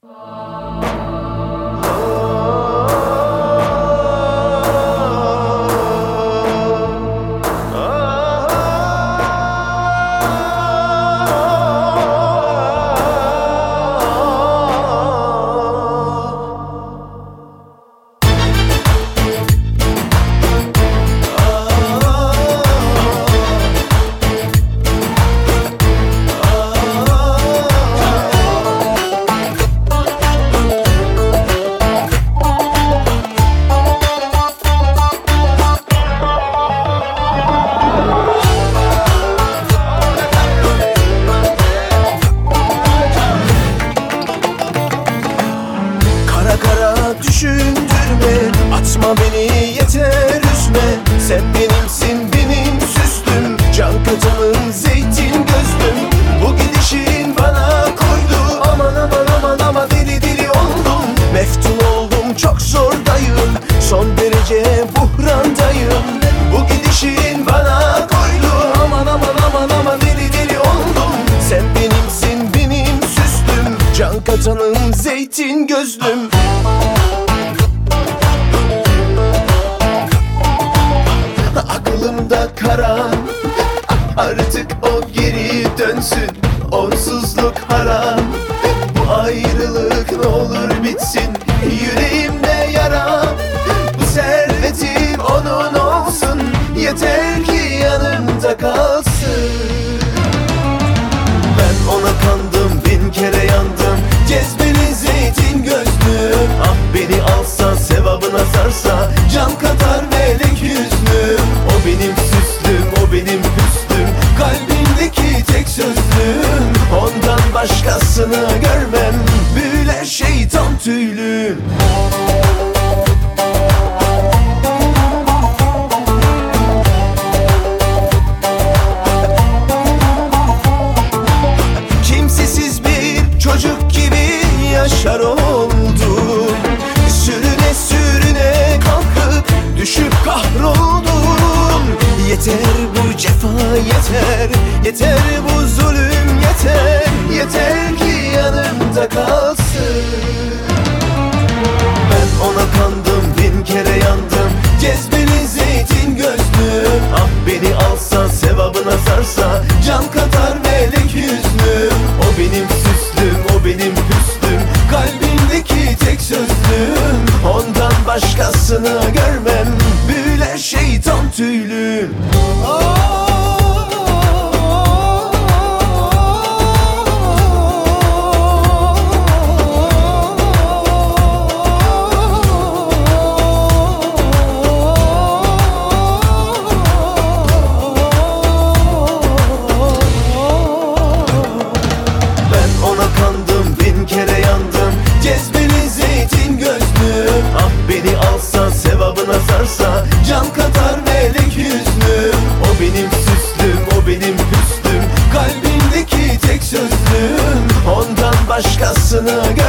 Düşündürme, atma beni, yeter üzme. Sen benimsin, benim süslüm, can katamın, zeytin gözlüm. Bu gidişin bana koydu, aman aman aman aman, deli deli oldum. Meftun oldum, çok zordayım, son derece buhrandayım. Bu gidişin bana koydu, aman aman aman aman, deli deli oldum. Sen benimsin, benim süslüm, can katanın, zeytin gözlüm. Aklımda karan, artık o geri dönsün. Onsuzluk haram, bu ayrılık ne olur bitsin. Yüreğimde yara, bu servetim onun olsun. Yeter ki yanımda kalsın. Ben ona kandım, bin kere yandım. Cezbeli zeytin gözlüm, ah beni alsa, sevabına sarsa, can katar melek yüzlüm. O benim süslüm, o benim hüsnüm, kalbimdeki tek sözlüm. Ondan başkasını görmem, büyüler şeytan tüylüm. Kimsesiz bir çocuk gibi yaşar oldum. Sürüne sürüne kalkıp düşüp kahroldum. Yeter bu cefa, yeter, yeter bu zulüm, yeter, yeter ki yanımda kalsın. Ben ona kandım, bin kere yandım. Cezbeli zeytin gözlüm, ah beni alsa, sevabına sarsa, can katar melek yüzlüm. O benim süslüm, o benim hüsnüm, kalbimdeki tek sözlüm. Ondan başkasını görmem, büyüler şeytan tüylüm. Beni alsa, sevabına sarsa, can katar melek yüzlüm. O benim süslüm, o benim hüsnüm, kalbimdeki tek sözlüm. Ondan başkasını